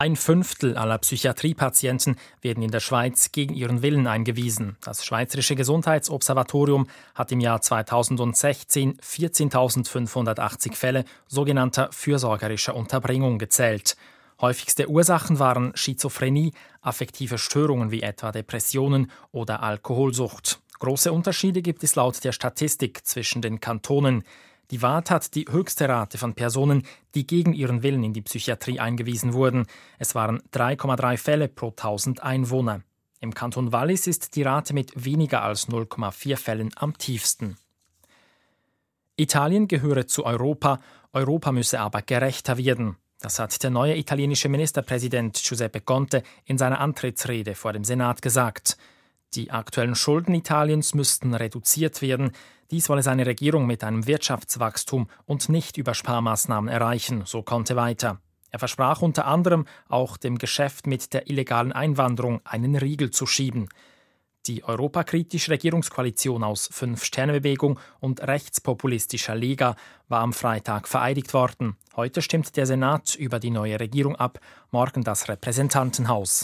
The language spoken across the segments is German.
1/5 aller Psychiatriepatienten werden in der Schweiz gegen ihren Willen eingewiesen. Das Schweizerische Gesundheitsobservatorium hat im Jahr 2016 14.580 Fälle sogenannter fürsorgerischer Unterbringung gezählt. Häufigste Ursachen waren Schizophrenie, affektive Störungen wie etwa Depressionen oder Alkoholsucht. Große Unterschiede gibt es laut der Statistik zwischen den Kantonen. Die Waadt hat die höchste Rate von Personen, die gegen ihren Willen in die Psychiatrie eingewiesen wurden. Es waren 3,3 Fälle pro 1000 Einwohner. Im Kanton Wallis ist die Rate mit weniger als 0,4 Fällen am tiefsten. Italien gehöre zu Europa, Europa müsse aber gerechter werden. Das hat der neue italienische Ministerpräsident Giuseppe Conte in seiner Antrittsrede vor dem Senat gesagt. Die aktuellen Schulden Italiens müssten reduziert werden. Dies wolle seine Regierung mit einem Wirtschaftswachstum und nicht über Sparmaßnahmen erreichen, so Conte weiter. Er versprach unter anderem auch dem Geschäft mit der illegalen Einwanderung einen Riegel zu schieben. Die europakritische Regierungskoalition aus Fünf-Sterne-Bewegung und rechtspopulistischer Lega war am Freitag vereidigt worden. Heute stimmt der Senat über die neue Regierung ab, morgen das Repräsentantenhaus.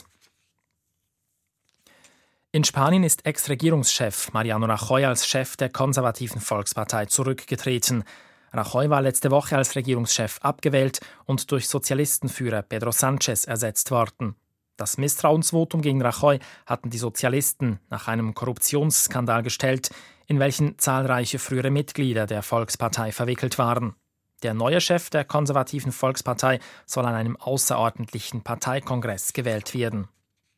In Spanien ist Ex-Regierungschef Mariano Rajoy als Chef der konservativen Volkspartei zurückgetreten. Rajoy war letzte Woche als Regierungschef abgewählt und durch Sozialistenführer Pedro Sánchez ersetzt worden. Das Misstrauensvotum gegen Rajoy hatten die Sozialisten nach einem Korruptionsskandal gestellt, in welchen zahlreiche frühere Mitglieder der Volkspartei verwickelt waren. Der neue Chef der konservativen Volkspartei soll an einem außerordentlichen Parteikongress gewählt werden.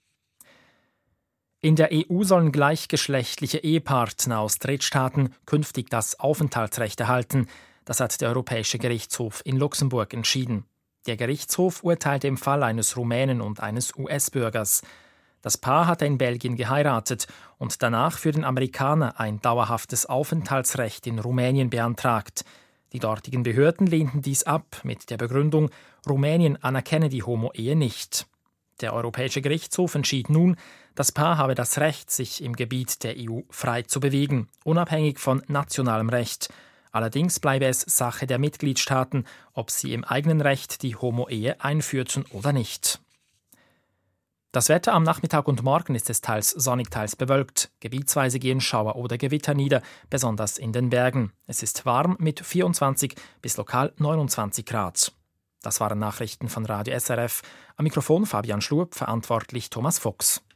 In der EU sollen gleichgeschlechtliche Ehepartner aus Drittstaaten künftig das Aufenthaltsrecht erhalten. Das hat der Europäische Gerichtshof in Luxemburg entschieden. Der Gerichtshof urteilte im Fall eines Rumänen und eines US-Bürgers. Das Paar hatte in Belgien geheiratet und danach für den Amerikaner ein dauerhaftes Aufenthaltsrecht in Rumänien beantragt. Die dortigen Behörden lehnten dies ab mit der Begründung, Rumänien anerkenne die Homo-Ehe nicht. Der Europäische Gerichtshof entschied nun, das Paar habe das Recht, sich im Gebiet der EU frei zu bewegen, unabhängig von nationalem Recht. Allerdings bleibe es Sache der Mitgliedstaaten, ob sie im eigenen Recht die Homo-Ehe einführten oder nicht. Das Wetter am Nachmittag und Morgen ist es teils sonnig, teils bewölkt. Gebietsweise gehen Schauer oder Gewitter nieder, besonders in den Bergen. Es ist warm mit 24 bis lokal 29 Grad. Das waren Nachrichten von Radio SRF. Am Mikrofon Fabian Schlup, verantwortlich Thomas Fuchs.